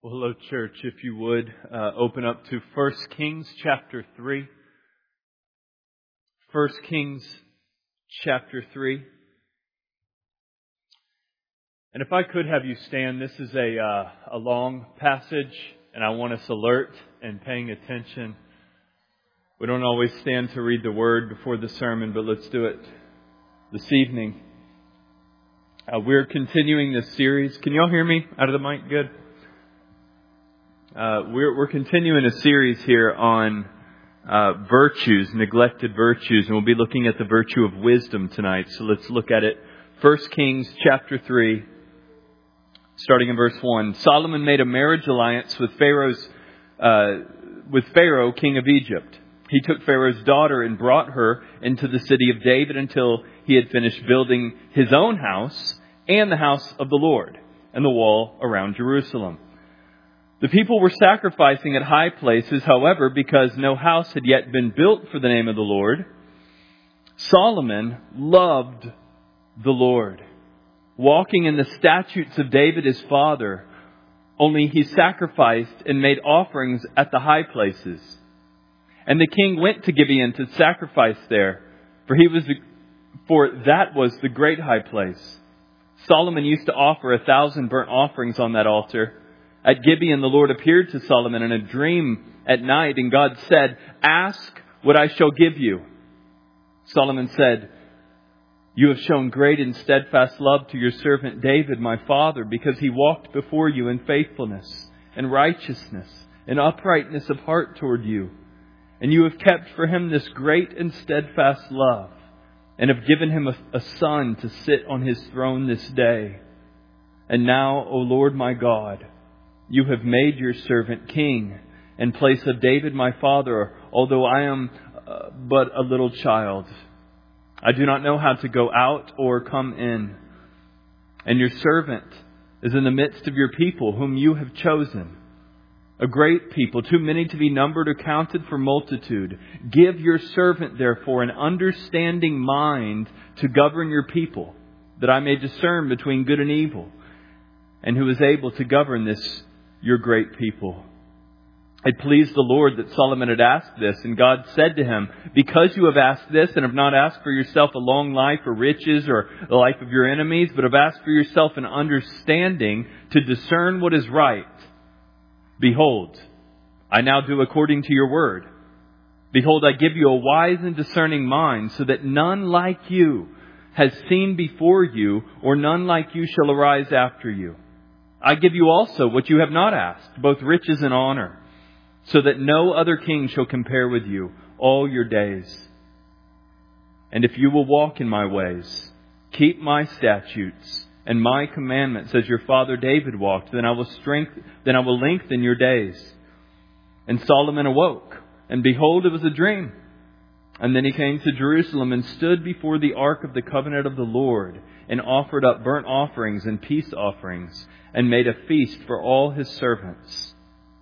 Well, hello, church. If you would, open up to 1 Kings chapter 3. 1 Kings chapter 3. And if I could have you stand, this is a long passage, and I want us alert and paying attention. We don't always stand to read the Word before the sermon, but let's do it this evening. We're continuing this series. Can y'all hear me out of the mic? Good. We're continuing a series here on virtues, neglected virtues, and we'll be looking at the virtue of wisdom tonight. So let's look at it. 1 Kings chapter 3, starting in verse 1. Solomon made a marriage alliance with Pharaoh, king of Egypt. He took Pharaoh's daughter and brought her into the city of David until he had finished building his own house and the house of the Lord and the wall around Jerusalem. The people were sacrificing at high places, however, because no house had yet been built for the name of the Lord. Solomon loved the Lord, walking in the statutes of David his father, only he sacrificed and made offerings at the high places. And the king went to Gibeon to sacrifice there, for that was the great high place. Solomon used to offer 1,000 burnt offerings on that altar. At Gibeon, the Lord appeared to Solomon in a dream at night, and God said, "Ask what I shall give you." Solomon said, "You have shown great and steadfast love to your servant David, my father, because he walked before you in faithfulness and righteousness and uprightness of heart toward you. And you have kept for him this great and steadfast love, and have given him a son to sit on his throne this day. And now, O Lord my God, you have made your servant king in place of David my father, although I am but a little child. I do not know how to go out or come in. And your servant is in the midst of your people, whom you have chosen, a great people, too many to be numbered or counted for multitude. Give your servant, therefore, an understanding mind to govern your people, that I may discern between good and evil, and who is able to govern this your great people." It pleased the Lord that Solomon had asked this, and God said to him, "Because you have asked this and have not asked for yourself a long life or riches or the life of your enemies, but have asked for yourself an understanding to discern what is right, behold, I now do according to your word. Behold, I give you a wise and discerning mind, so that none like you has seen before you, or none like you shall arise after you. I give you also what you have not asked, both riches and honor, so that no other king shall compare with you all your days. And if you will walk in my ways, keep my statutes and my commandments as your father David walked, then I will lengthen your days." And Solomon awoke, and behold, it was a dream. And then he came to Jerusalem and stood before the ark of the covenant of the Lord, and offered up burnt offerings and peace offerings, and made a feast for all his servants.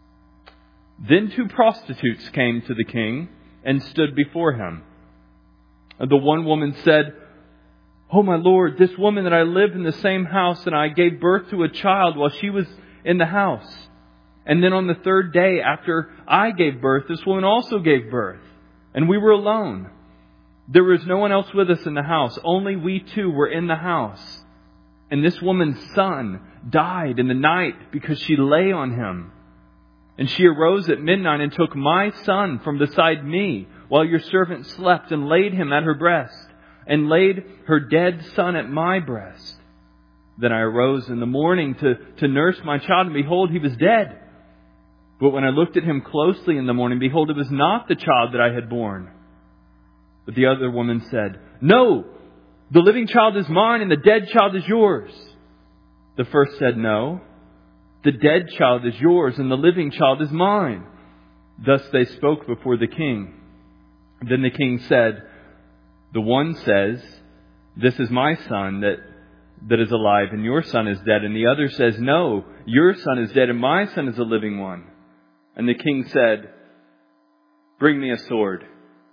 Then 2 prostitutes came to the king and stood before him. The one woman said, "Oh, my lord, this woman that I live in the same house, and I gave birth to a child while she was in the house. And then on the 3rd day after I gave birth, this woman also gave birth. And we were alone. There was no one else with us in the house. Only we 2 were in the house. And this woman's son died in the night because she lay on him. And she arose at midnight and took my son from beside me while your servant slept, and laid him at her breast, and laid her dead son at my breast. Then I arose in the morning to nurse my child, and behold, he was dead. But when I looked at him closely in the morning, behold, it was not the child that I had borne." But the other woman said, "No, the living child is mine and the dead child is yours." The first said, "No, the dead child is yours and the living child is mine." Thus they spoke before the king. Then the king said, "The one says, 'This is my son that is alive, and your son is dead.' And the other says, 'No, your son is dead and my son is a living one.' And the king said, 'Bring me a sword.'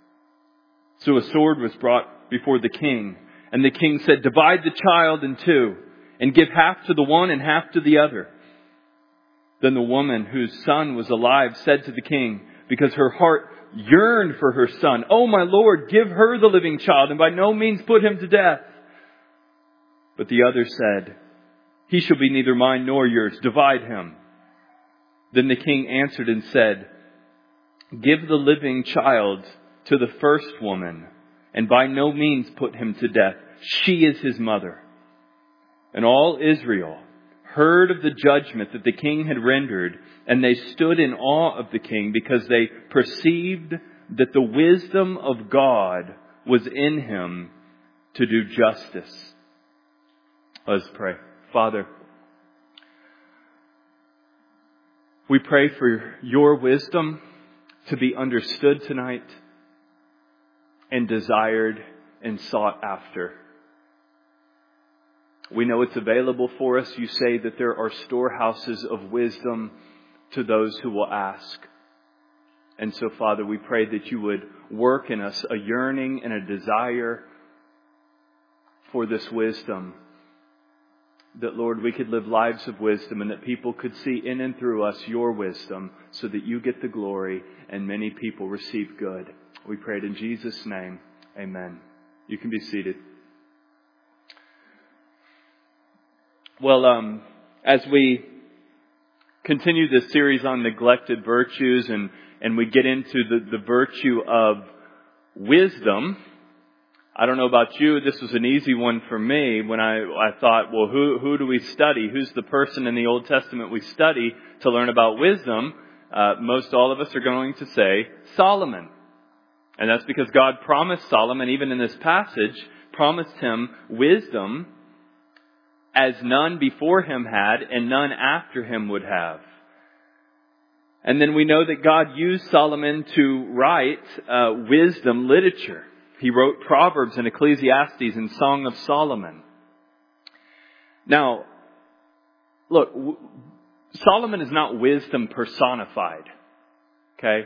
So a sword was brought before the king. And the king said, 'Divide the child in 2, and give half to the one and half to the other.' Then the woman whose son was alive said to the king, because her heart yearned for her son, "Oh, my lord, give her the living child, and by no means put him to death." But the other said, "He shall be neither mine nor yours. Divide him." Then the king answered and said, "Give the living child to the first woman, and by no means put him to death. She is his mother." And all Israel heard of the judgment that the king had rendered, and they stood in awe of the king, because they perceived that the wisdom of God was in him to do justice. Let's pray. Father, we pray for your wisdom to be understood tonight and desired and sought after. We know it's available for us. You say that there are storehouses of wisdom to those who will ask. And so, Father, we pray that you would work in us a yearning and a desire for this wisdom. That, Lord, we could live lives of wisdom, and that people could see in and through us your wisdom, so that you get the glory and many people receive good. We pray it in Jesus' name. Amen. You can be seated. Well, as we continue this series on neglected virtues and we get into the virtue of wisdom, I don't know about you, this was an easy one for me when I thought, well, who do we study? Who's the person in the Old Testament we study to learn about wisdom? Most all of us are going to say Solomon. And that's because God promised Solomon, even in this passage, promised him wisdom as none before him had and none after him would have. And then we know that God used Solomon to write wisdom literature. He wrote Proverbs and Ecclesiastes and Song of Solomon. Now, look, Solomon is not wisdom personified. Okay?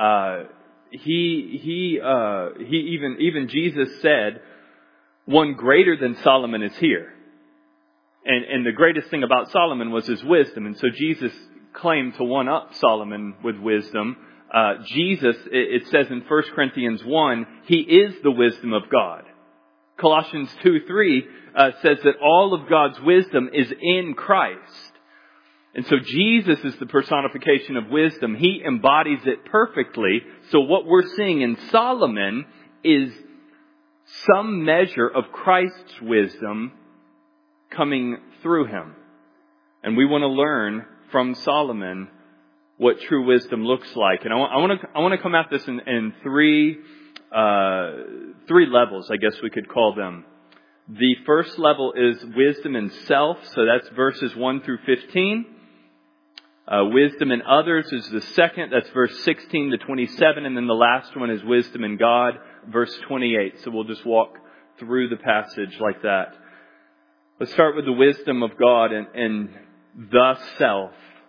Even Jesus said, one greater than Solomon is here. And the greatest thing about Solomon was his wisdom. And so Jesus claimed to one-up Solomon with wisdom. Jesus, it says in 1 Corinthians 1, he is the wisdom of God. Colossians 2:3 says that all of God's wisdom is in Christ. And so Jesus is the personification of wisdom. He embodies it perfectly. So what we're seeing in Solomon is some measure of Christ's wisdom coming through him. And we want to learn from Solomon what true wisdom looks like. And I want to come at this in three levels, I guess we could call them. The first level is wisdom in self, so that's verses 1 through 15. Wisdom in others is the second, that's verse 16 to 27. And then the last one is wisdom in God, verse 28. So we'll just walk through the passage like that. Let's start with the wisdom of God and the self.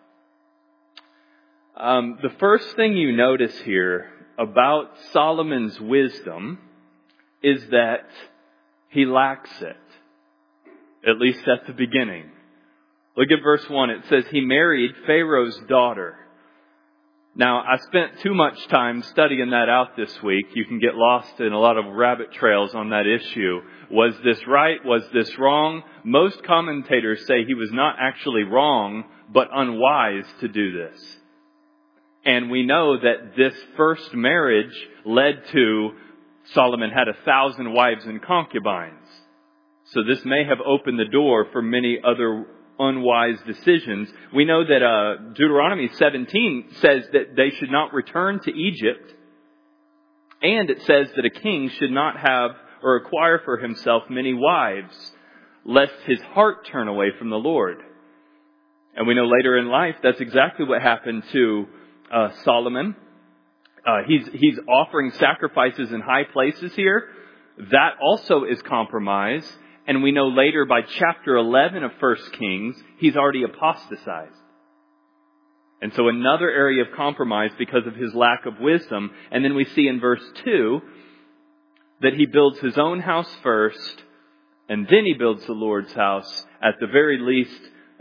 The first thing you notice here about Solomon's wisdom is that he lacks it, at least at the beginning. Look at verse 1. It says he married Pharaoh's daughter. Now, I spent too much time studying that out this week. You can get lost in a lot of rabbit trails on that issue. Was this right? Was this wrong? Most commentators say he was not actually wrong, but unwise to do this. And we know that this first marriage led to Solomon had 1,000 wives and concubines. So this may have opened the door for many other unwise decisions. We know that Deuteronomy 17 says that they should not return to Egypt. And it says that a king should not have or acquire for himself many wives, lest his heart turn away from the Lord. And we know later in life that's exactly what happened to Solomon. He's offering sacrifices in high places here. That also is compromise. And we know later by chapter 11 of 1 Kings, he's already apostatized. And so another area of compromise because of his lack of wisdom. And then we see in verse 2 that he builds his own house first, and then he builds the Lord's house. At the very least,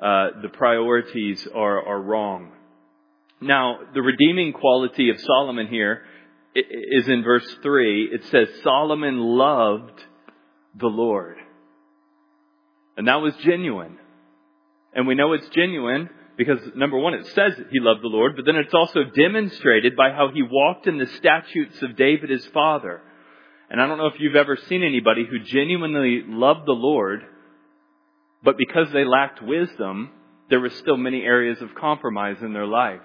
the priorities are wrong. Now, the redeeming quality of Solomon here is in verse 3. It says, Solomon loved the Lord. And that was genuine. And we know it's genuine because, number one, it says that he loved the Lord, but then it's also demonstrated by how he walked in the statutes of David his father. And I don't know if you've ever seen anybody who genuinely loved the Lord, but because they lacked wisdom, there were still many areas of compromise in their life.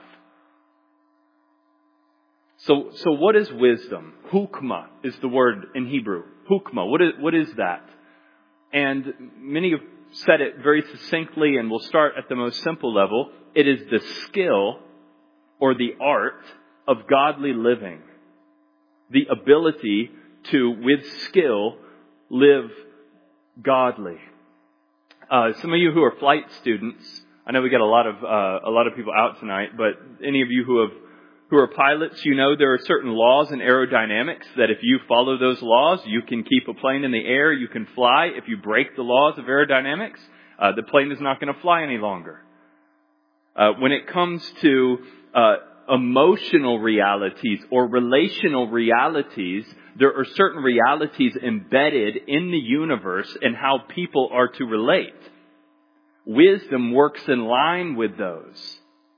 So what is wisdom? Hukmah is the word in Hebrew. Hukmah. What is that? And many have said it very succinctly, and we'll start at the most simple level. It is the skill or the art of godly living. The ability to, with skill, live godly. Some of you who are flight students, I know we got a lot of people out tonight, but any of you who are pilots, you know there are certain laws in aerodynamics that if you follow those laws, you can keep a plane in the air, you can fly. If you break the laws of aerodynamics, the plane is not going to fly any longer. When it comes to emotional realities or relational realities, there are certain realities embedded in the universe and how people are to relate. Wisdom works in line with those.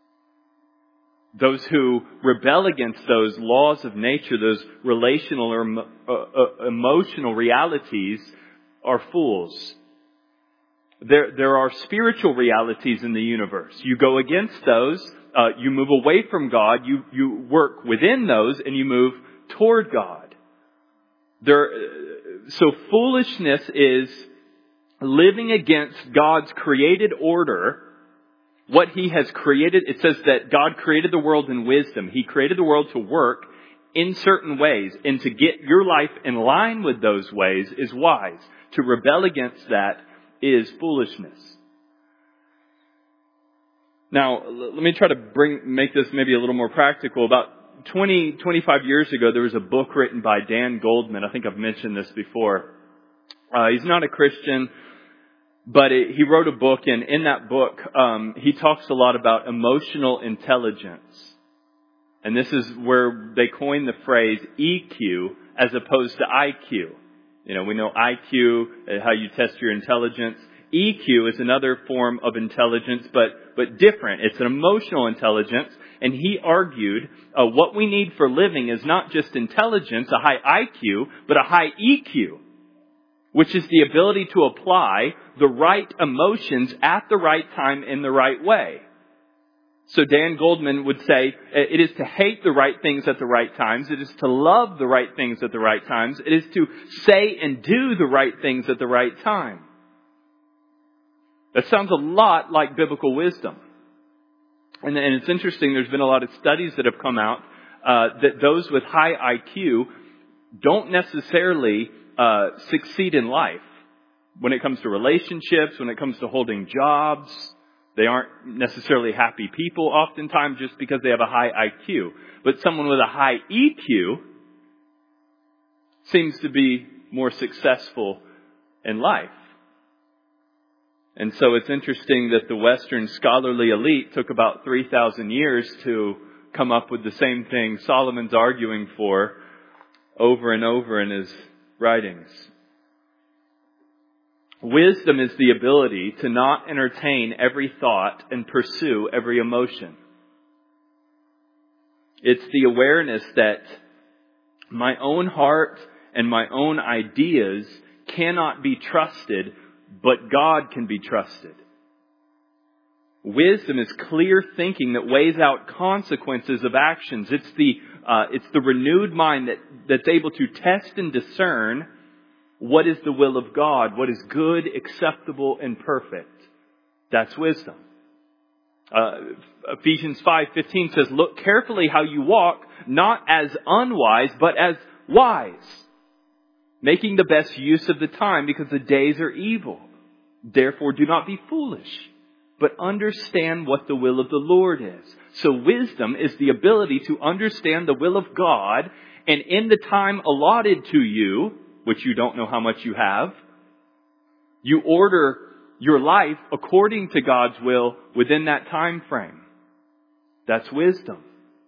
Those who rebel against those laws of nature, those relational or emotional realities, are fools. There are spiritual realities in the universe. You go against those, you move away from God, you work within those, and you move toward God. So foolishness is living against God's created order. What He has created, it says that God created the world in wisdom. He created the world to work in certain ways. And to get your life in line with those ways is wise. To rebel against that is foolishness. Now, let me try to make this maybe a little more practical. About 25 years ago, there was a book written by Dan Goldman. I think I've mentioned this before. He's not a Christian. But he wrote a book, and in that book, he talks a lot about emotional intelligence. And this is where they coined the phrase EQ as opposed to IQ. You know, we know IQ, how you test your intelligence. EQ is another form of intelligence, but different. It's an emotional intelligence. And he argued what we need for living is not just intelligence, a high IQ, but a high EQ, which is the ability to apply the right emotions at the right time in the right way. So Dan Goldman would say, it is to hate the right things at the right times. It is to love the right things at the right times. It is to say and do the right things at the right time. That sounds a lot like biblical wisdom. And it's interesting, there's been a lot of studies that have come out that those with high IQ don't necessarily succeed in life. When it comes to relationships, when it comes to holding jobs, they aren't necessarily happy people oftentimes just because they have a high IQ. But someone with a high EQ seems to be more successful in life. And so it's interesting that the Western scholarly elite took about 3,000 years to come up with the same thing Solomon's arguing for over and over in his writings. Wisdom is the ability to not entertain every thought and pursue every emotion. It's the awareness that my own heart and my own ideas cannot be trusted, but God can be trusted. Wisdom is clear thinking that weighs out consequences of actions. It's the renewed mind that's able to test and discern what is the will of God, what is good, acceptable, and perfect. That's wisdom. Ephesians 5:15 says, look carefully how you walk, not as unwise, but as wise, making the best use of the time because the days are evil. Therefore, do not be foolish, but understand what the will of the Lord is. So wisdom is the ability to understand the will of God, and in the time allotted to you, which you don't know how much you have, you order your life according to God's will within that time frame. That's wisdom.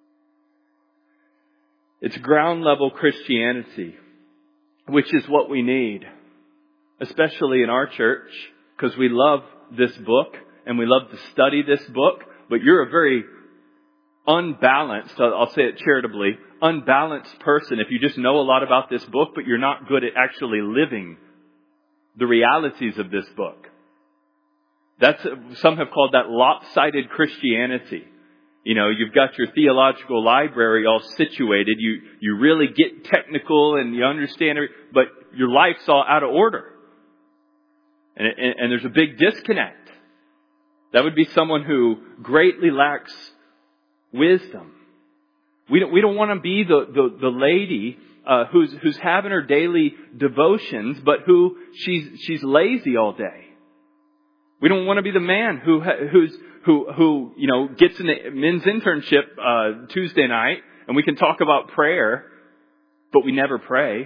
It's ground level Christianity, which is what we need, especially in our church, because we love this book and we love to study this book, but you're a very unbalanced, I'll say it charitably, unbalanced person if you just know a lot about this book, but you're not good at actually living the realities of this book. Some have called that lopsided Christianity. You know, you've got your theological library all situated. You really get technical and you understand it, but your life's all out of order. And there's a big disconnect. That would be someone who greatly lacks wisdom. We don't want to be the lady who's having her daily devotions, but who she's lazy all day. We don't want to be the man who gets in the men's internship Tuesday night, and we can talk about prayer, but we never pray,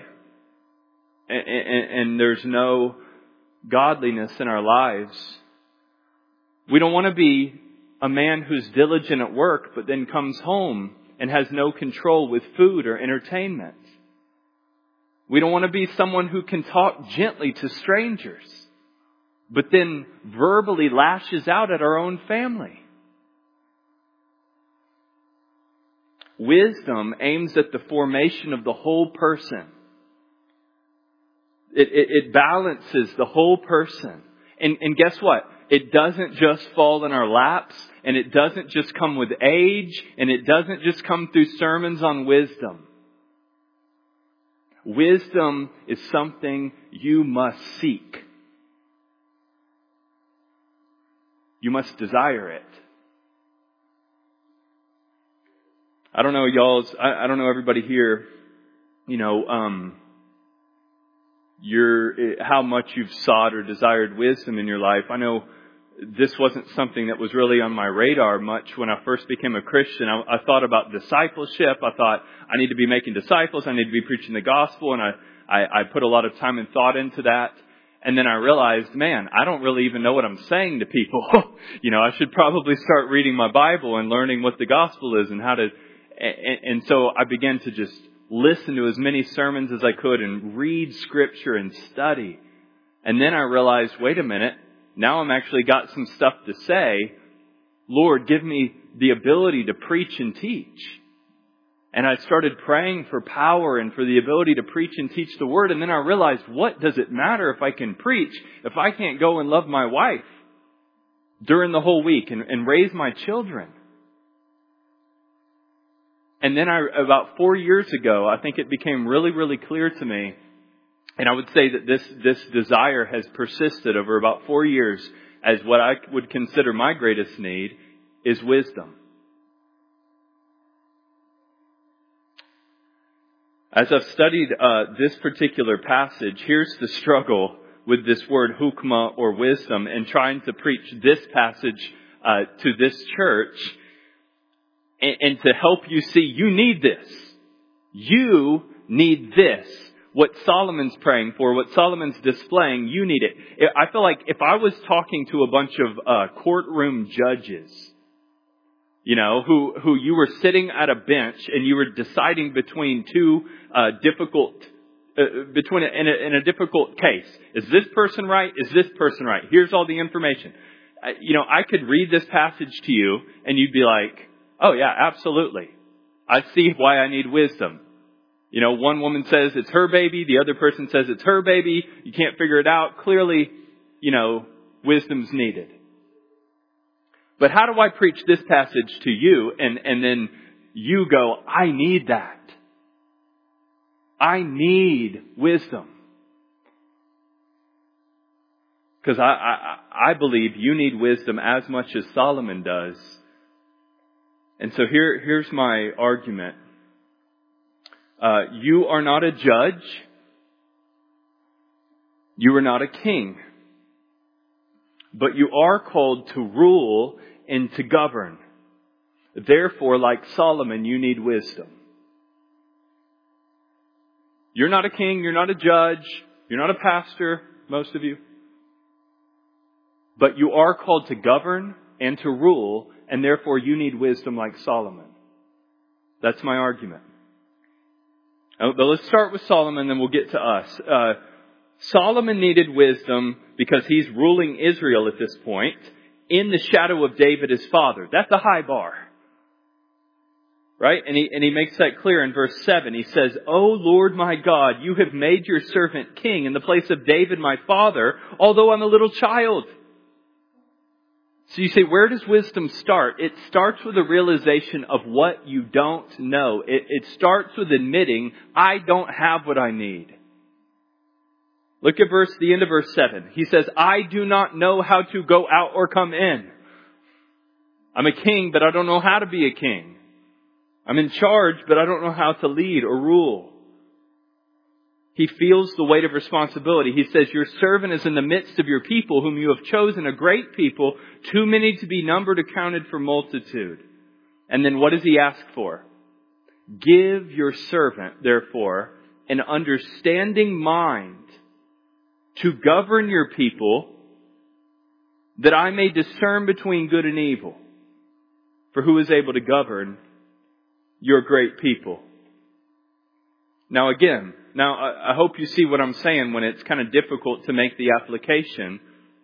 and there's no godliness in our lives. We don't want to be a man who's diligent at work, but then comes home and has no control with food or entertainment. We don't want to be someone who can talk gently to strangers, but then verbally lashes out at our own family. Wisdom aims at the formation of the whole person. It balances the whole person. And guess what? It doesn't just fall in our laps, and it doesn't just come with age, and it doesn't just come through sermons on wisdom. Wisdom is something you must seek. You must desire it. I don't know I don't know everybody here, how much you've sought or desired wisdom in your life. I know this wasn't something that was really on my radar much when I first became a Christian. I thought about discipleship. I thought, I need to be making disciples. I need to be preaching the gospel. And I put a lot of time and thought into that. And then I realized, man, I don't really even know what I'm saying to people. I should probably start reading my Bible and learning what the gospel is and how to... And so I began to just listen to as many sermons as I could and read Scripture and study. And then I realized, wait a minute, now I'm actually got some stuff to say. Lord, give me the ability to preach and teach. And I started praying for power and for the ability to preach and teach the Word. And then I realized, what does it matter if I can preach if I can't go and love my wife during the whole week and raise my children? And then about 4 years ago, I think it became really, really clear to me. And I would say that this desire has persisted over about 4 years as what I would consider my greatest need is wisdom. As I've studied this particular passage, here's the struggle with this word hukmah or wisdom and trying to preach this passage to this church and to help you see you need this. You need this. What Solomon's praying for, what Solomon's displaying, you need it. I feel like if I was talking to a bunch of courtroom judges, who you were sitting at a bench and you were deciding between two difficult case. Is this person right? Is this person right? Here's all the information. I could read this passage to you and you'd be like, oh yeah, absolutely. I see why I need wisdom. One woman says it's her baby. The other person says it's her baby. You can't figure it out. Clearly, wisdom's needed. But how do I preach this passage to you and then you go, I need that. I need wisdom. Because I believe you need wisdom as much as Solomon does. And so here's my argument. You are not a judge. You are not a king. But you are called to rule and to govern. Therefore, like Solomon, you need wisdom. You're not a king. You're not a judge. You're not a pastor, most of you. But you are called to govern and to rule, and therefore you need wisdom like Solomon. That's my argument. But let's start with Solomon, then we'll get to us. Solomon needed wisdom because he's ruling Israel at this point in the shadow of David his father. That's a high bar. Right? And he makes that clear in verse 7. He says, "O Lord my God, you have made your servant king in the place of David my father, although I'm a little child." So you say, where does wisdom start? It starts with a realization of what you don't know. It starts with admitting, I don't have what I need. Look at the end of verse 7. He says, "I do not know how to go out or come in. I'm a king, but I don't know how to be a king. I'm in charge, but I don't know how to lead or rule." He feels the weight of responsibility. He says, "Your servant is in the midst of your people, whom you have chosen, a great people, too many to be numbered, accounted for multitude." And then what does he ask for? "Give your servant, therefore, an understanding mind to govern your people, that I may discern between good and evil. For who is able to govern your great people?" Now again, I hope you see what I'm saying when it's kind of difficult to make the application.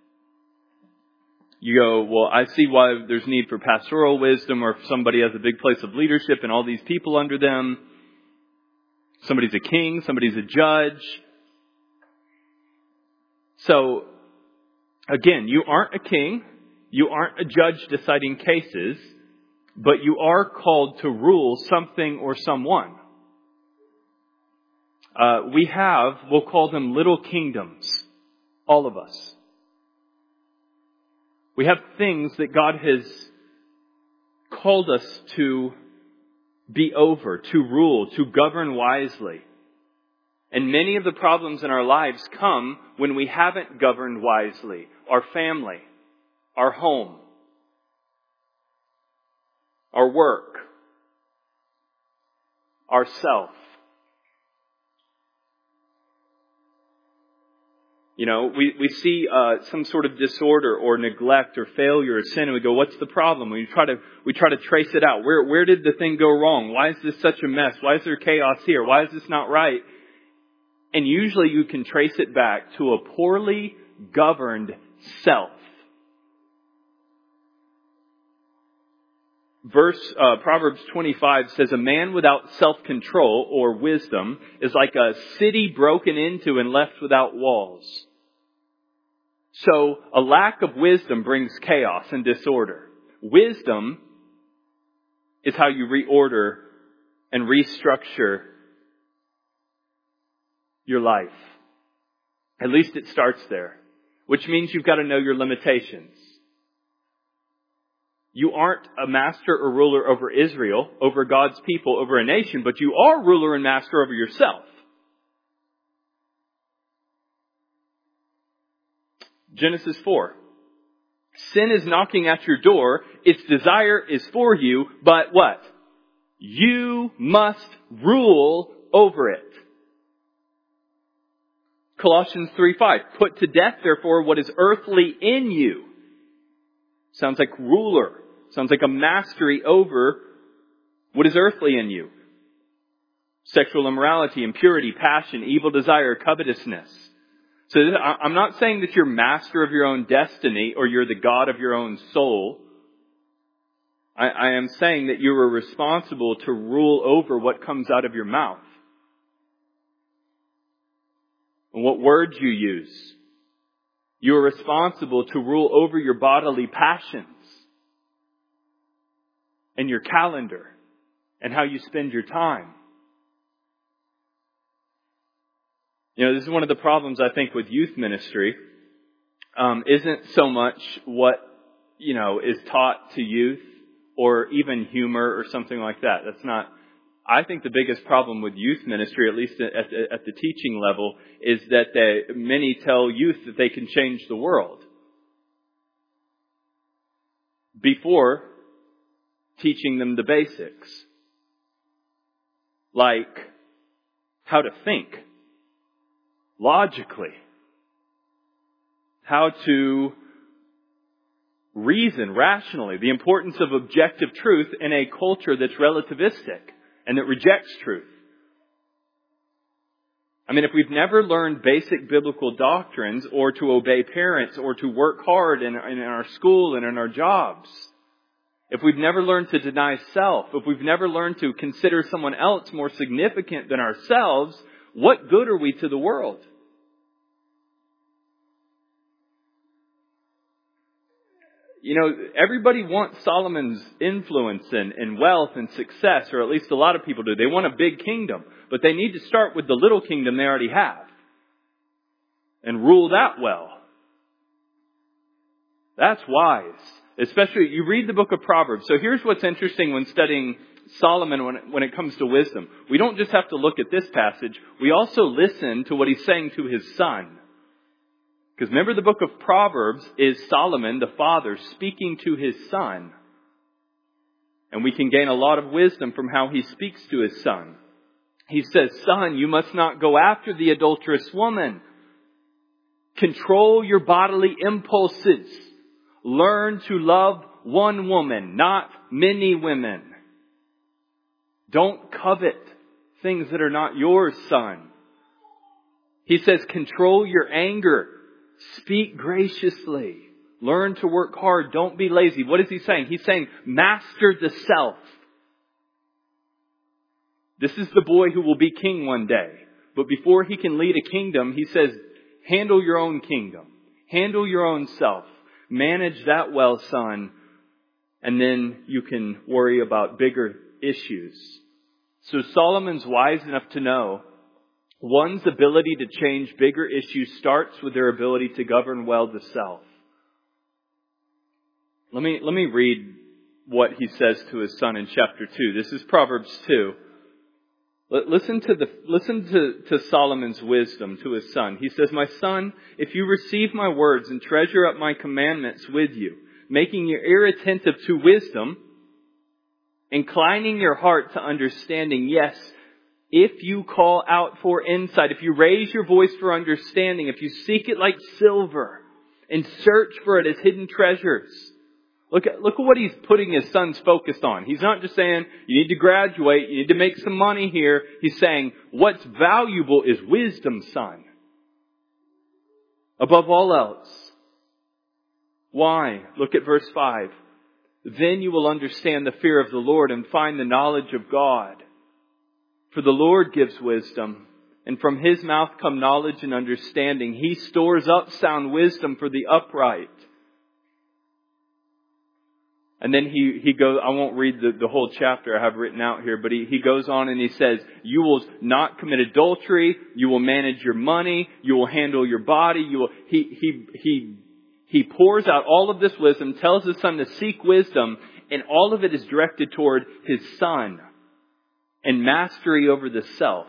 You go, well, I see why there's need for pastoral wisdom, or if somebody has a big place of leadership and all these people under them. Somebody's a king, somebody's a judge. So, again, you aren't a king, you aren't a judge deciding cases, but you are called to rule something or someone. We'll call them little kingdoms. All of us. We have things that God has called us to be over, to rule, to govern wisely. And many of the problems in our lives come when we haven't governed wisely. Our family, our home, our work, ourself. You know, we see some sort of disorder or neglect or failure or sin, and we go, what's the problem? We try to trace it out. Where did the thing go wrong? Why is this such a mess? Why is there chaos here? Why is this not right? And usually you can trace it back to a poorly governed self. Proverbs 25 says, "A man without self-control or wisdom is like a city broken into and left without walls." So a lack of wisdom brings chaos and disorder. Wisdom is how you reorder and restructure your life. At least it starts there, which means you've got to know your limitations. You aren't a master or ruler over Israel, over God's people, over a nation, but you are ruler and master over yourself. Genesis 4. Sin is knocking at your door. Its desire is for you, but what? You must rule over it. Colossians 3:5. Put to death, therefore, what is earthly in you. Sounds like ruler. Sounds like a mastery over what is earthly in you. Sexual immorality, impurity, passion, evil desire, covetousness. So I'm not saying that you're master of your own destiny or you're the God of your own soul. I am saying that you are responsible to rule over what comes out of your mouth. And what words you use. You are responsible to rule over your bodily passions. And your calendar. And how you spend your time. You know, this is one of the problems I think with youth ministry. Isn't so much what, is taught to youth or even humor or something like that. That's not. I think the biggest problem with youth ministry, at least at the teaching level, is that many tell youth that they can change the world before teaching them the basics. Like how to think logically. How to reason rationally, the importance of objective truth in a culture that's relativistic and that rejects truth. I mean, if we've never learned basic biblical doctrines, or to obey parents, or to work hard in our school and in our jobs, if we've never learned to deny self, if we've never learned to consider someone else more significant than ourselves, what good are we to the world? You know, everybody wants Solomon's influence and wealth and success, or at least a lot of people do. They want a big kingdom, but they need to start with the little kingdom they already have and rule that well. That's wise. Especially, you read the book of Proverbs. So here's what's interesting when studying Solomon when it comes to wisdom. We don't just have to look at this passage. We also listen to what he's saying to his son. Because remember, the book of Proverbs is Solomon, the father, speaking to his son. And we can gain a lot of wisdom from how he speaks to his son. He says, "Son, you must not go after the adulterous woman. Control your bodily impulses. Learn to love one woman, not many women. Don't covet things that are not yours, son." He says, control your anger. Speak graciously. Learn to work hard. Don't be lazy. What is he saying? He's saying, master the self. This is the boy who will be king one day. But before he can lead a kingdom, he says, handle your own kingdom. Handle your own self. Manage that well, son. And then you can worry about bigger issues. So Solomon's wise enough to know one's ability to change bigger issues starts with their ability to govern well the self. Let me read what he says to his son in chapter 2. This is Proverbs 2. Listen to Solomon's wisdom to his son. He says, "My son, if you receive my words and treasure up my commandments with you, making your ear attentive to wisdom, inclining your heart to understanding, yes, if you call out for insight, if you raise your voice for understanding, if you seek it like silver and search for it as hidden treasures." Look at what he's putting his son's focus on. He's not just saying, you need to graduate, you need to make some money here. He's saying, what's valuable is wisdom, son. Above all else. Why? Look at verse 5. "Then you will understand the fear of the Lord and find the knowledge of God. For the Lord gives wisdom, and from His mouth come knowledge and understanding. He stores up sound wisdom for the upright." And then he goes, I won't read the whole chapter I have written out here, but he goes on and he says, you will not commit adultery, you will manage your money, you will handle your body, he pours out all of this wisdom, tells his son to seek wisdom, and all of it is directed toward his son and mastery over the self.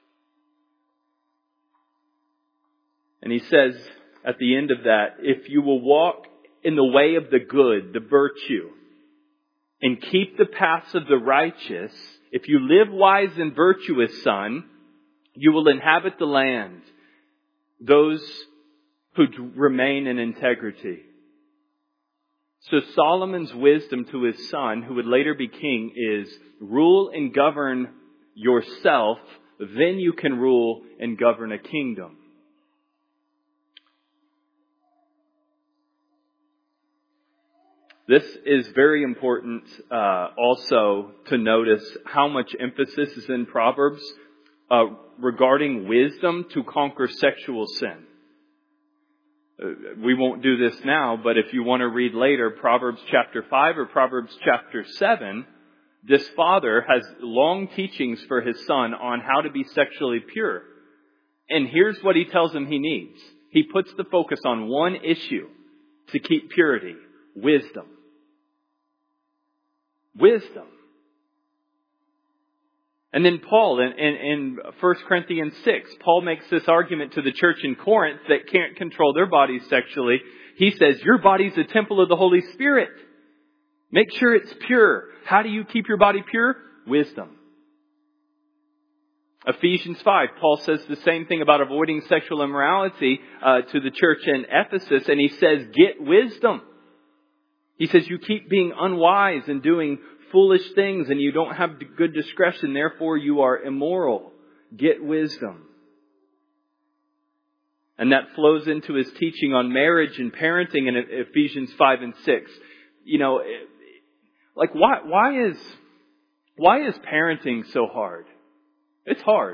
And he says at the end of that, if you will walk in the way of the good, the virtue, and keep the paths of the righteous, if you live wise and virtuous, son, you will inhabit the land, those who remain in integrity. So Solomon's wisdom to his son, who would later be king, is rule and govern yourself, then you can rule and govern a kingdom. This is very important also to notice how much emphasis is in Proverbs regarding wisdom to conquer sexual sin. We won't do this now, but if you want to read later, Proverbs chapter 5 or Proverbs chapter 7, this father has long teachings for his son on how to be sexually pure. And here's what he tells him he needs. He puts the focus on one issue to keep purity: wisdom. Wisdom. And then Paul, in 1 Corinthians 6, Paul makes this argument to the church in Corinth that can't control their bodies sexually. He says, your body's a temple of the Holy Spirit. Make sure it's pure. How do you keep your body pure? Wisdom. Ephesians 5, Paul says the same thing about avoiding sexual immorality to the church in Ephesus. And he says, get wisdom. He says you keep being unwise and doing foolish things and you don't have good discretion. Therefore you are immoral. Get wisdom. And that flows into his teaching on marriage and parenting in Ephesians 5 and 6. Like why is parenting so hard? It's hard.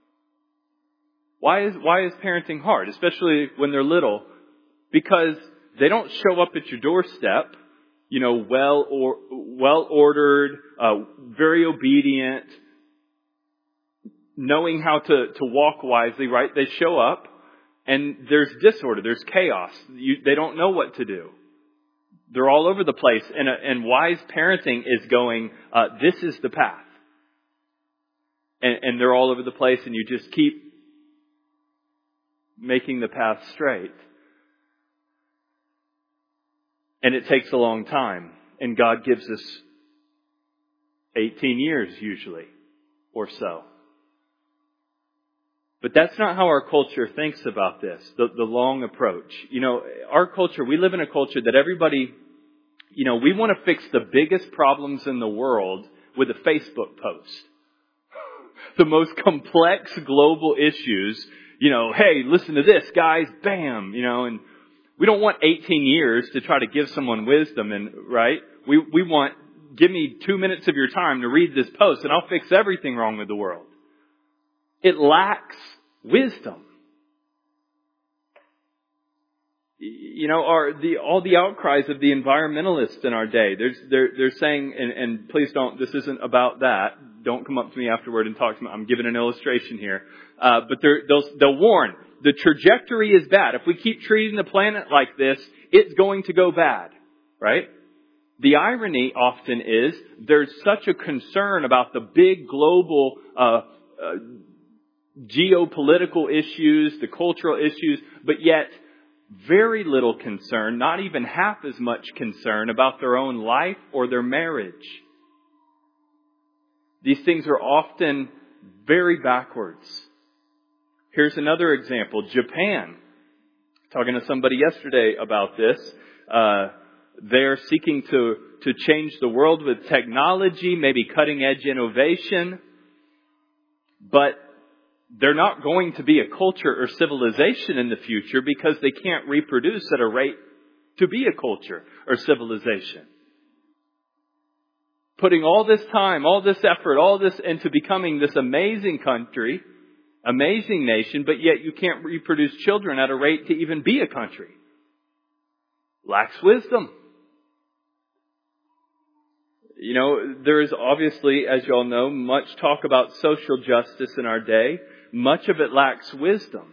Why is parenting hard, especially when they're little? Because they don't show up at your doorstep, well ordered, very obedient, knowing how to walk wisely, right? They show up and there's disorder, there's chaos. They don't know what to do. They're all over the place. And wise parenting is going, this is the path. And they're all over the place and you just keep making the path straight. And it takes a long time. And God gives us 18 years usually or so. But that's not how our culture thinks about this, the long approach. Our culture, we live in a culture that everybody, we want to fix the biggest problems in the world with a Facebook post. The most complex global issues, hey, listen to this, guys, bam, and we don't want 18 years to try to give someone wisdom, and right? We want, give me 2 minutes of your time to read this post and I'll fix everything wrong with the world. It lacks wisdom. All the outcries of the environmentalists in our day. They're saying, and please don't. This isn't about that. Don't come up to me afterward and talk to me. I'm giving an illustration here. But they'll warn. The trajectory is bad. If we keep treating the planet like this, it's going to go bad, right? The irony often is there's such a concern about the big global geopolitical issues, the cultural issues, but yet very little concern, not even half as much concern about their own life or their marriage. These things are often very backwards. Here's another example. Japan. Talking to somebody yesterday about this. They're seeking to change the world with technology, maybe cutting edge innovation. But they're not going to be a culture or civilization in the future because they can't reproduce at a rate to be a culture or civilization. Putting all this time, all this effort, all this into becoming this amazing country, amazing nation, but yet you can't reproduce children at a rate to even be a country. Lacks wisdom. There is obviously, as you all know, much talk about social justice in our day. Much of it lacks wisdom.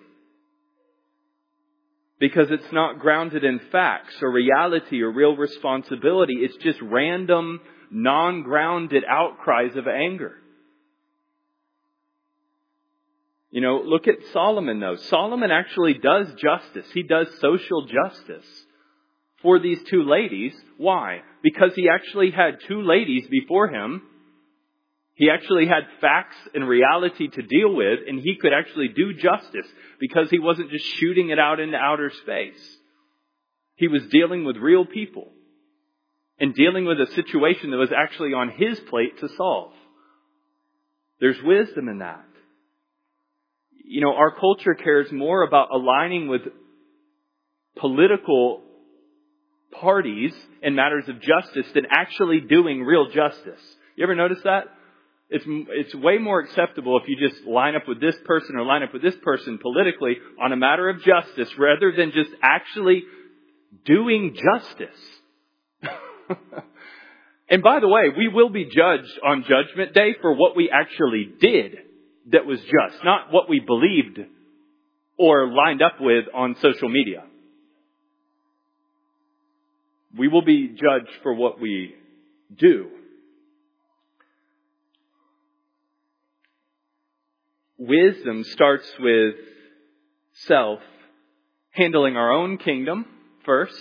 Because it's not grounded in facts or reality or real responsibility. It's just random, non-grounded outcries of anger. Look at Solomon though. Solomon actually does justice. He does social justice for these two ladies. Why? Because he actually had two ladies before him. He actually had facts and reality to deal with, and he could actually do justice because he wasn't just shooting it out into outer space. He was dealing with real people and dealing with a situation that was actually on his plate to solve. There's wisdom in that. Our culture cares more about aligning with political parties in matters of justice than actually doing real justice. You ever notice that? It's way more acceptable if you just line up with this person or line up with this person politically on a matter of justice rather than just actually doing justice. And by the way, we will be judged on Judgment Day for what we actually did that was just, not what we believed or lined up with on social media. We will be judged for what we do. Wisdom starts with self, handling our own kingdom first.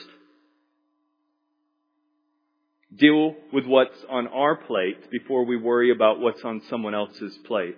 Deal with what's on our plate before we worry about what's on someone else's plate.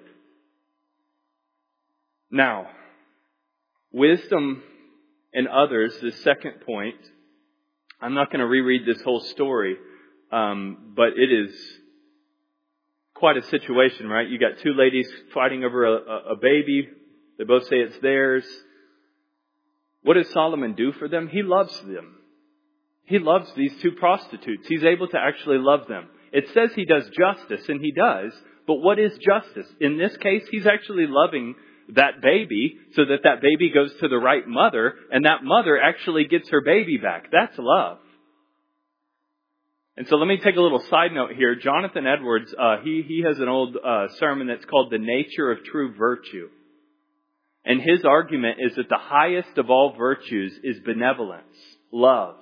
Now, wisdom in others, the second point, I'm not going to reread this whole story, but it is quite a situation, right? You got two ladies fighting over a baby. They both say it's theirs. What does Solomon do for them? He loves them. He loves these two prostitutes. He's able to actually love them. It says he does justice, and he does. But what is justice? In this case, he's actually loving that baby so that that baby goes to the right mother, and that mother actually gets her baby back. That's love. And so let me take a little side note here. Jonathan Edwards, he has an old sermon that's called The Nature of True Virtue. And his argument is that the highest of all virtues is benevolence, love.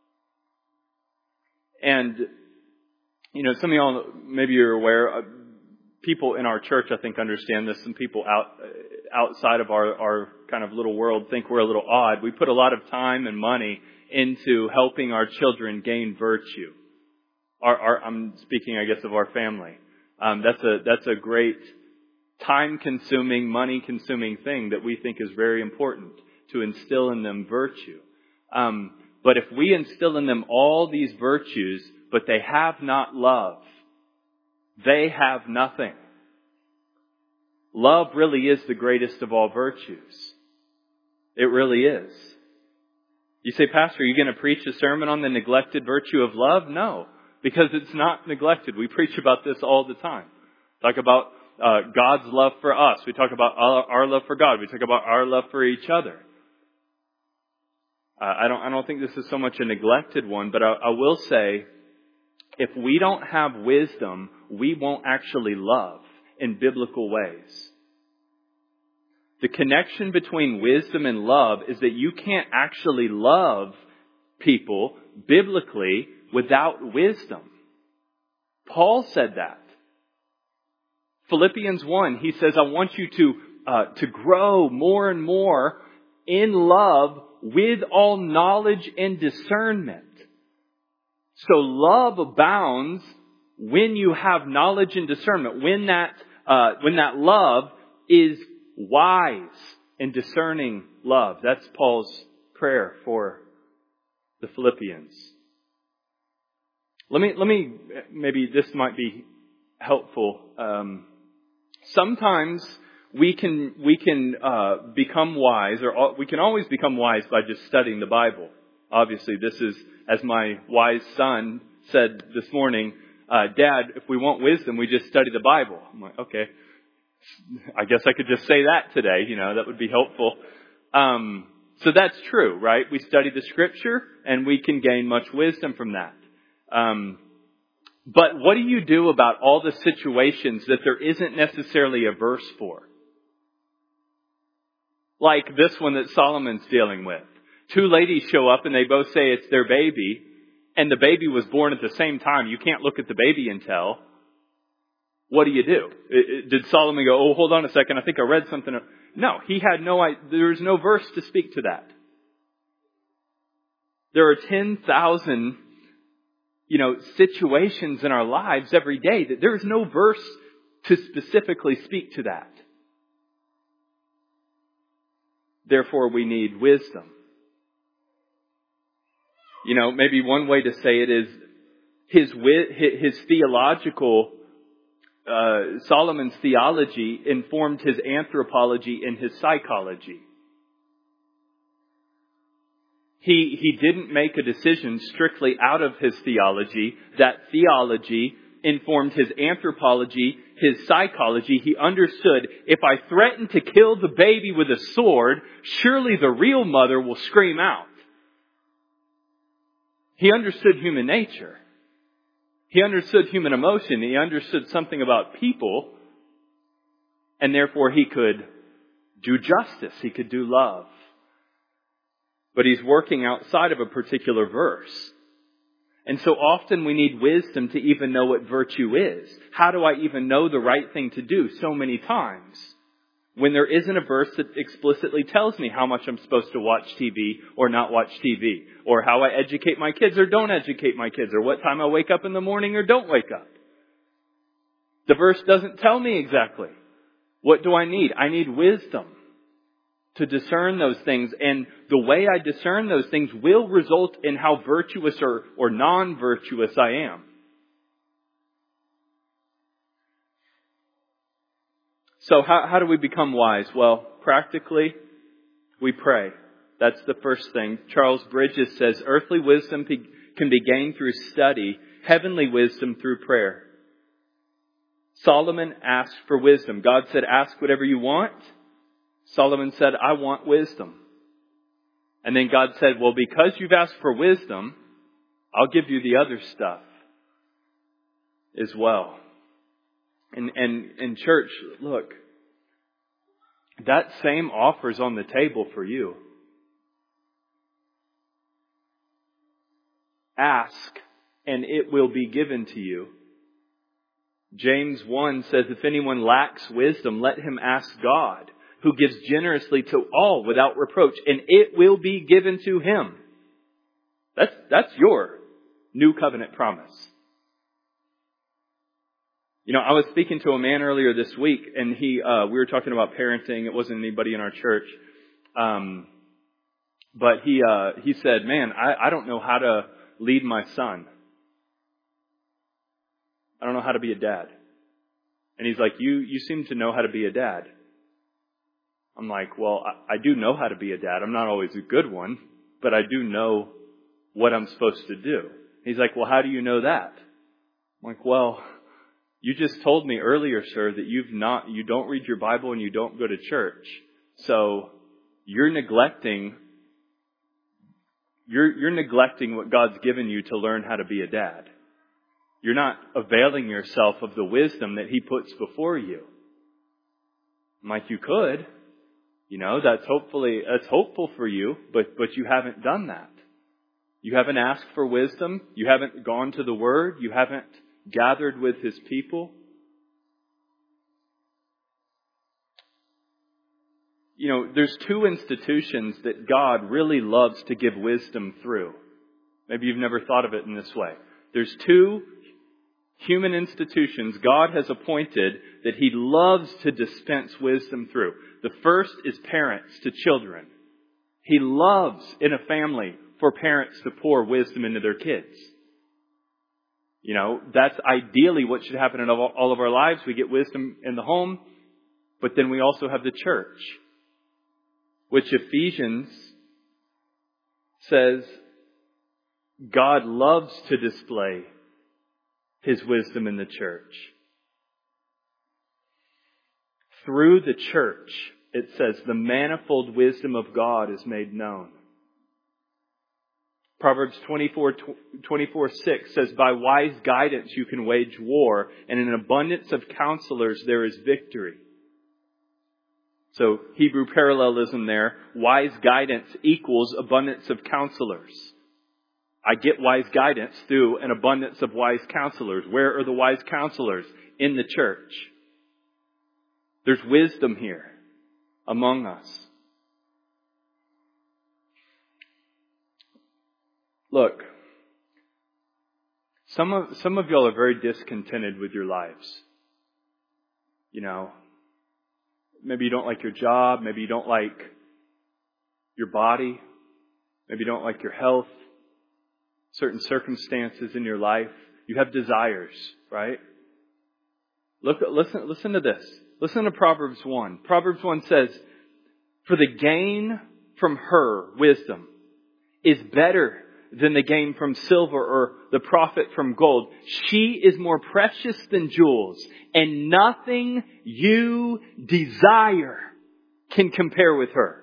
And, you know, some of y'all, maybe you're aware, people in our church, I think, understand this. Some people outside of our kind of little world think we're a little odd. We put a lot of time and money into helping our children gain virtue. I'm speaking, I guess, of our family. That's a great time-consuming, money-consuming thing that we think is very important to instill in them virtue. But if we instill in them all these virtues, but they have not love, they have nothing. Love really is the greatest of all virtues. It really is. You say, Pastor, are you going to preach a sermon on the neglected virtue of love? No, because it's not neglected. We preach about this all the time. Talk about God's love for us. We talk about our love for God. We talk about our love for each other. I don't think this is so much a neglected one, but I will say, if we don't have wisdom, we won't actually love in biblical ways. The connection between wisdom and love is that you can't actually love people biblically without wisdom. Paul said that. Philippians 1, he says, I want you to grow more and more in love with all knowledge and discernment. So love abounds when you have knowledge and discernment. When that love is wise and discerning love. That's Paul's prayer for the Philippians. Let me maybe this might be helpful. Sometimes we can become wise, or we can always become wise by just studying the Bible. Obviously, this is, as my wise son said this morning, Dad, if we want wisdom, we just study the Bible. I'm like, okay, I guess I could just say that today. You know, that would be helpful. So that's true, right? We study the Scripture, and we can gain much wisdom from that. But what do you do about all the situations that there isn't necessarily a verse for? Like this one that Solomon's dealing with. Two ladies show up and they both say it's their baby, and the baby was born at the same time. You can't look at the baby and tell. What do you do? Did Solomon go, oh, hold on a second, I think I read something? No, he had no idea. There's no verse to speak to that. There are 10,000, situations in our lives every day that there is no verse to specifically speak to that. Therefore, we need wisdom. Maybe one way to say it is his theological, Solomon's theology informed his anthropology and his psychology. He didn't make a decision strictly out of his theology. That theology informed his anthropology, his psychology. He understood, if I threaten to kill the baby with a sword, surely the real mother will scream out. He understood human nature. He understood human emotion. He understood something about people. And therefore he could do justice. He could do love. But he's working outside of a particular verse. And so often we need wisdom to even know what virtue is. How do I even know the right thing to do so many times? When there isn't a verse that explicitly tells me how much I'm supposed to watch TV or not watch TV. Or how I educate my kids or don't educate my kids. Or what time I wake up in the morning or don't wake up. The verse doesn't tell me exactly. What do I need? I need wisdom. to discern those things. And the way I discern those things will result in how virtuous or non-virtuous I am. So how do we become wise? Well, practically, we pray. That's the first thing. Charles Bridges says, earthly wisdom can be gained through study, heavenly wisdom through prayer. Solomon asked for wisdom. God said, ask whatever you want. Solomon said, I want wisdom. And then God said, well, because you've asked for wisdom, I'll give you the other stuff as well. And church, look, that same offer's on the table for you. Ask, and it will be given to you. James 1 says, if anyone lacks wisdom, let him ask God, who gives generously to all without reproach, and it will be given to him. That's your new covenant promise. You know, I was speaking to a man earlier this week, and we were talking about parenting. It wasn't anybody in our church. But he said, man, I don't know how to lead my son. I don't know how to be a dad. And he's like, you seem to know how to be a dad. I'm like, well, I do know how to be a dad. I'm not always a good one, but I do know what I'm supposed to do. He's like, well, how do you know that? I'm like, well, you just told me earlier, sir, that you don't read your Bible and you don't go to church. So you're neglecting what God's given you to learn how to be a dad. You're not availing yourself of the wisdom that He puts before you. I'm like, you could. You know, that's hopeful for you, but you haven't done that. You haven't asked for wisdom. You haven't gone to the Word. You haven't gathered with His people. You know, there's two institutions that God really loves to give wisdom through. Maybe you've never thought of it in this way. There's two human institutions God has appointed that He loves to dispense wisdom through. The first is parents to children. He loves in a family for parents to pour wisdom into their kids. You know, that's ideally what should happen in all of our lives. We get wisdom in the home, but then we also have the church, which Ephesians says God loves to display His wisdom in the church. Through the church, it says, the manifold wisdom of God is made known. Proverbs 24:6 says, by wise guidance you can wage war, and in an abundance of counselors there is victory. So Hebrew parallelism there, wise guidance equals abundance of counselors. I get wise guidance through an abundance of wise counselors. Where are the wise counselors? In the church. There's wisdom here among us. Look, some of y'all are very discontented with your lives. You know, maybe you don't like your job. Maybe you don't like your body. Maybe you don't like your health. Certain circumstances in your life. You have desires, right? Listen to this. Listen to Proverbs 1. Proverbs 1 says, for the gain from her, wisdom, is better than the gain from silver or the profit from gold. She is more precious than jewels, and nothing you desire can compare with her.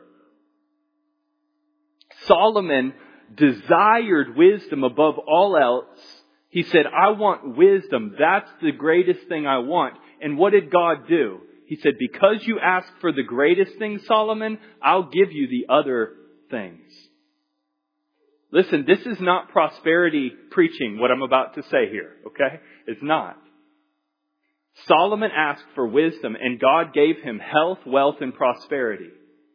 Solomon desired wisdom above all else. He said, I want wisdom. That's the greatest thing I want. And what did God do? He said, because you asked for the greatest thing, Solomon, I'll give you the other things. Listen, this is not prosperity preaching, what I'm about to say here, okay? It's not. Solomon asked for wisdom, and God gave him health, wealth, and prosperity.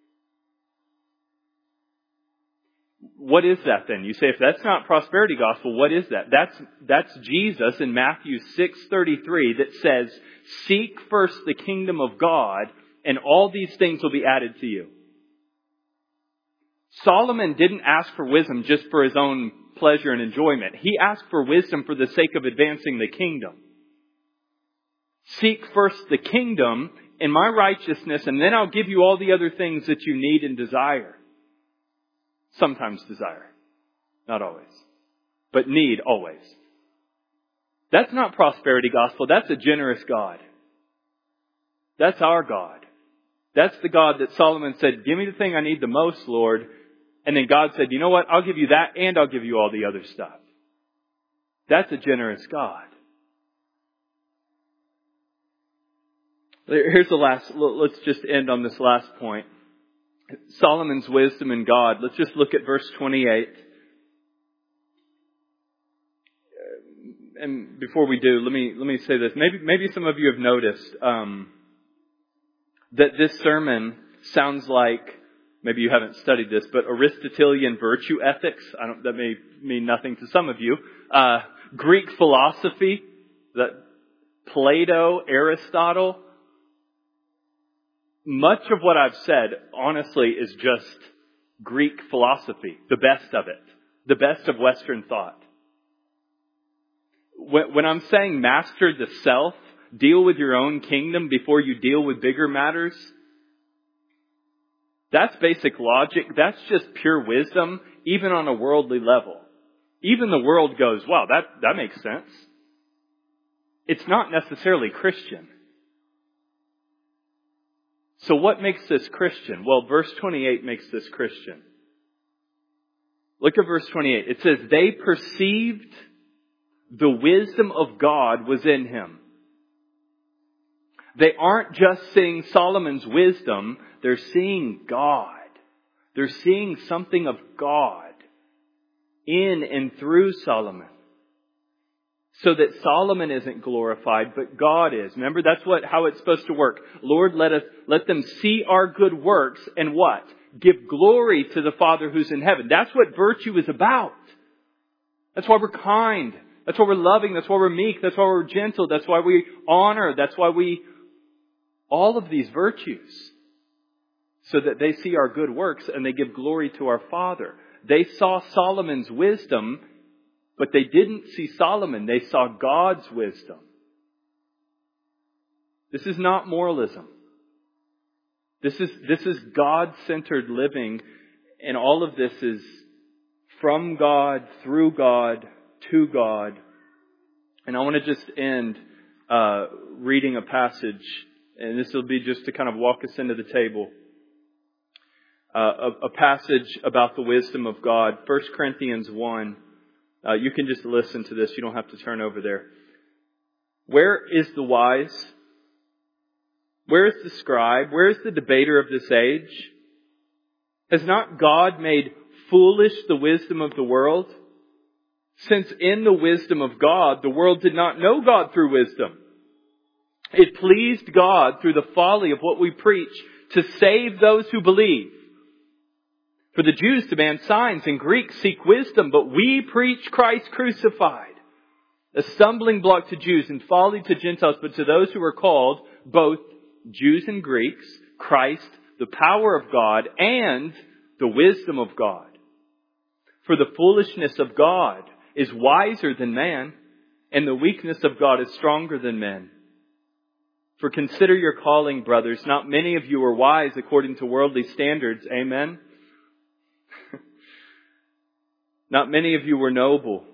What is that then? You say, if that's not prosperity gospel, what is that? That's Jesus in Matthew 6:33 that says, seek first the kingdom of God, and all these things will be added to you. Solomon didn't ask for wisdom just for his own pleasure and enjoyment. He asked for wisdom for the sake of advancing the kingdom. Seek first the kingdom and my righteousness, and then I'll give you all the other things that you need and desire. Sometimes desire. Not always. But need always. That's not prosperity gospel. That's a generous God. That's our God. That's the God that Solomon said, give me the thing I need the most, Lord. And then God said, you know what? I'll give you that and I'll give you all the other stuff. That's a generous God. Here's the last, let's just end on this last point. Solomon's wisdom in God. Let's just look at verse 28. And before we do, let me say this. Maybe some of you have noticed that this sermon sounds like, maybe you haven't studied this, but Aristotelian virtue ethics. That may mean nothing to some of you. Greek philosophy, that Plato, Aristotle. Much of what I've said, honestly, is just Greek philosophy. The best of it. The best of Western thought. When I'm saying master the self, deal with your own kingdom before you deal with bigger matters, that's basic logic. That's just pure wisdom, even on a worldly level. Even the world goes, wow, that makes sense. It's not necessarily Christian. So what makes this Christian? Well, verse 28 makes this Christian. Look at verse 28. It says, they perceived the wisdom of God was in him. They aren't just seeing Solomon's wisdom, they're seeing God. They're seeing something of God in and through Solomon. So that Solomon isn't glorified, but God is. Remember, that's how it's supposed to work. Lord, let them see our good works and what? Give glory to the Father who's in heaven. That's what virtue is about. That's why we're kind. That's why we're loving. That's why we're meek. That's why we're gentle. That's why we honor. That's why all of these virtues. So that they see our good works and they give glory to our Father. They saw Solomon's wisdom, but they didn't see Solomon. They saw God's wisdom. This is not moralism. This is God-centered living, and all of this is from God, through God, to God. And I want to just end reading a passage, and this will be just to kind of walk us into the table. A passage about the wisdom of God, 1 Corinthians 1. You can just listen to this. You don't have to turn over there. Where is the wise? Where is the scribe? Where is the debater of this age? Has not God made foolish the wisdom of the world? Since in the wisdom of God, the world did not know God through wisdom. It pleased God through the folly of what we preach to save those who believe. For the Jews demand signs and Greeks seek wisdom, but we preach Christ crucified. A stumbling block to Jews and folly to Gentiles, but to those who are called, both Jews and Greeks, Christ, the power of God and the wisdom of God. For the foolishness of God is wiser than man, and the weakness of God is stronger than men. For consider your calling, brothers. Not many of you are wise according to worldly standards. Amen. Not many of you were noble.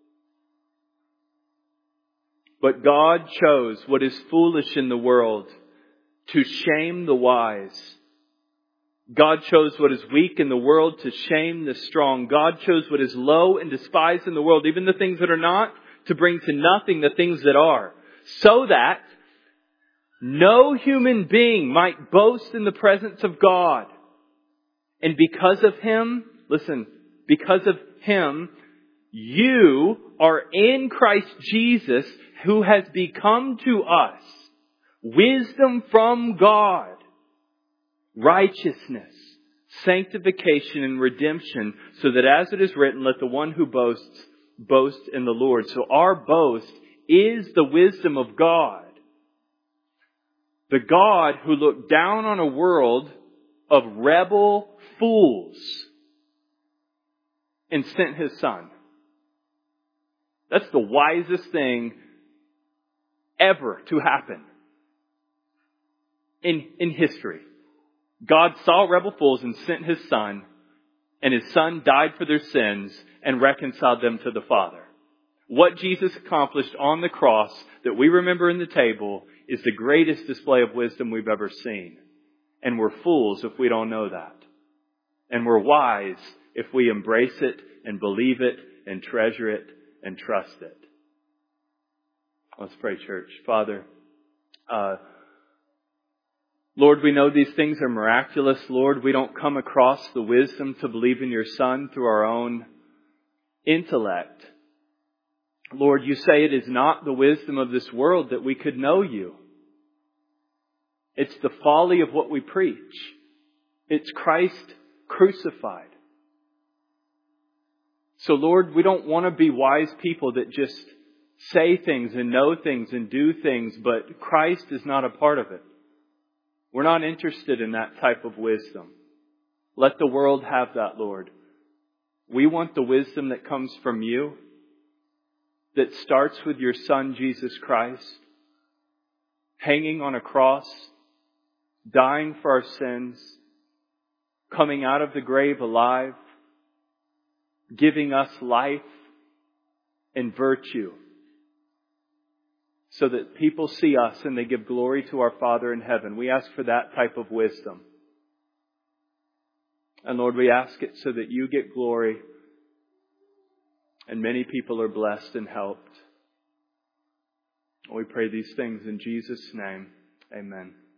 But God chose what is foolish in the world to shame the wise. God chose what is weak in the world to shame the strong. God chose what is low and despised in the world, even the things that are not, to bring to nothing the things that are, so that no human being might boast in the presence of God. And because of Him, listen, because of Him, you are in Christ Jesus, who has become to us wisdom from God, righteousness, sanctification, and redemption, so that as it is written, let the one who boasts, boast in the Lord. So our boast is the wisdom of God. The God who looked down on a world of rebel fools and sent His Son. That's the wisest thing ever to happen in history. God saw rebel fools and sent His Son, and His Son died for their sins and reconciled them to the Father. What Jesus accomplished on the cross that we remember in the table is the greatest display of wisdom we've ever seen. And we're fools if we don't know that. And we're wise if we embrace it and believe it and treasure it and trust it. Let's pray, church. Father, Lord, we know these things are miraculous. Lord, we don't come across the wisdom to believe in your Son through our own intellect. Lord, you say it is not the wisdom of this world that we could know you. It's the folly of what we preach. It's Christ crucified. So Lord, we don't want to be wise people that just say things and know things and do things, but Christ is not a part of it. We're not interested in that type of wisdom. Let the world have that, Lord. We want the wisdom that comes from you, that starts with your Son, Jesus Christ, hanging on a cross, dying for our sins, coming out of the grave alive, giving us life and virtue, so that people see us and they give glory to our Father in heaven. We ask for that type of wisdom. And Lord, we ask it so that you get glory and many people are blessed and helped. We pray these things in Jesus' name. Amen.